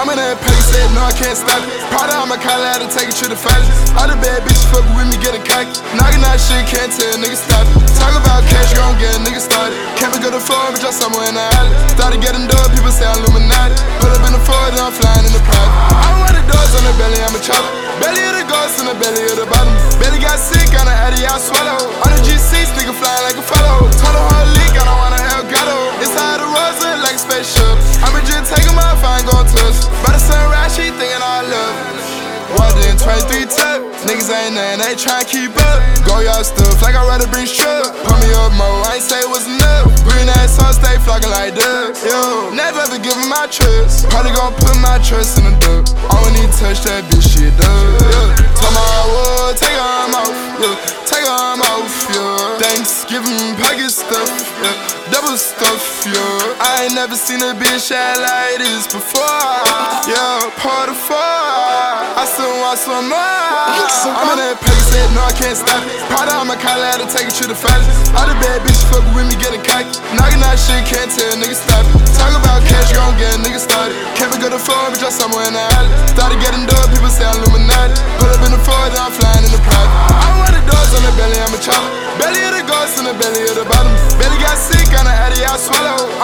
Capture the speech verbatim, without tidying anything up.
I'm in that pace, said no, I can't stop it. Proud of my collar, had to take it to the finals. All the bad bitches fuckin' with me, getting cocky. Knocking out shit, can't tell niggas stop it. Talk about cash, gon' get a nigga started. Can't be good to phone, bitch, I'm somewhere in the alley. Started getting dope, people say I'm Illuminati. Pull up in the Ford, then I'm flying in the private. I don't want the doors on the belly, I'm a chopper. Belly of the ghost in the belly of the bottom. Belly got sick, on the addy, I swallow. On the G six, nigga flying like a fellow. Told the whole league, I don't want a El Gato. Inside the roads, look like a spaceship. I'ma just take him off, I ain't gon' touch. By the sunrise, she thinking I love. Walked in twenty-three tuck. Niggas ain't nothing, they tryna keep up. Go y'all stuff like I'd rather bring truck. Put me up more, I ain't say what's enough. Green ass sun stay flocking like ducks. Yo, never ever give 'em my trust. Probably gon' put my trust in the duck. I don't need to touch that bitch, shit dub. Yeah. Told my wood, take her arm off. Yeah, take her arm off. Yeah. Thanksgiving pocket stuff. Yeah, double stuff. Yeah, I ain't never seen a bitch act like this before. Yeah, pour the four. I still want some more. I'm in that pace, said no, I can't stop it. Proud of my collar, had to take it to the finals. All the bad bitches fuckin' with me, getting cocky. Knocking out shit, can't tell niggas stop it. Talk about cash, gon' get a nigga started. Can't be good to phone, bitch, I'm somewhere in the alley. Started getting dope, people say I'm Illuminati. Pull up in the Ford, then I'm flying in the private. I don't want the doors on the belly, I'm a chopper. Belly of the ghost in the belly of the bottom. Belly got sick, on the addy, I swallow.